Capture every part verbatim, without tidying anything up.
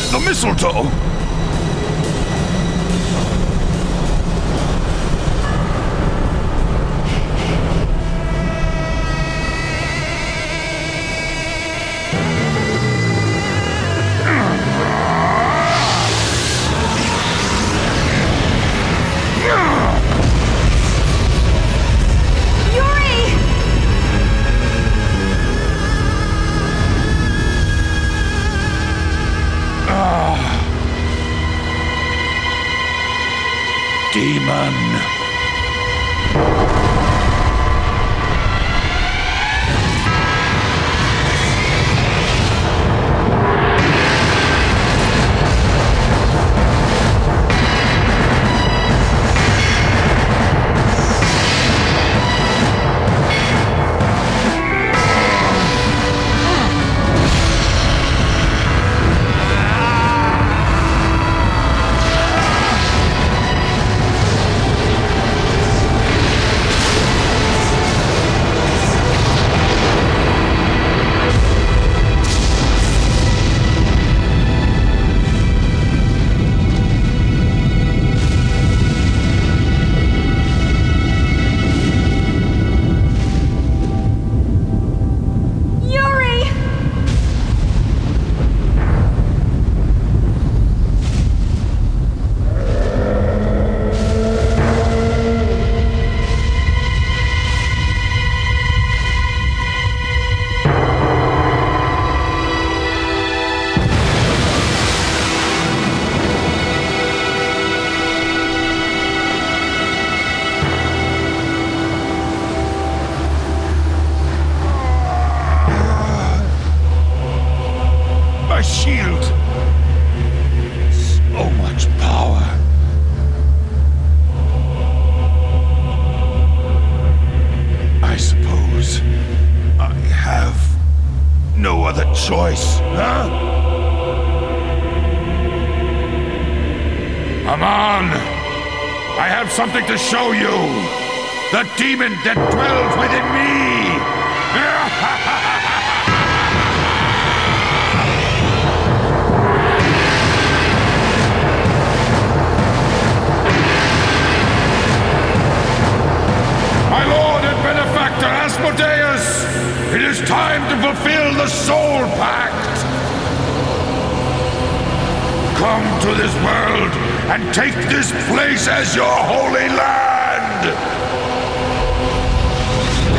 The mistletoe! Demon. My shield! So much power. I suppose I have no other choice, huh? Aman! I have something to show you! The demon that dwells within me! My lord and benefactor Asmodeus! It is time to fulfill the Soul Pact! Come to this world and take this place as your holy land!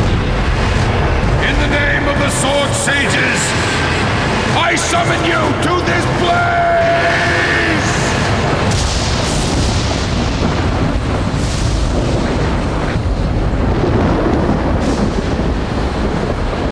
In the name of the Sword Sages, I summon you to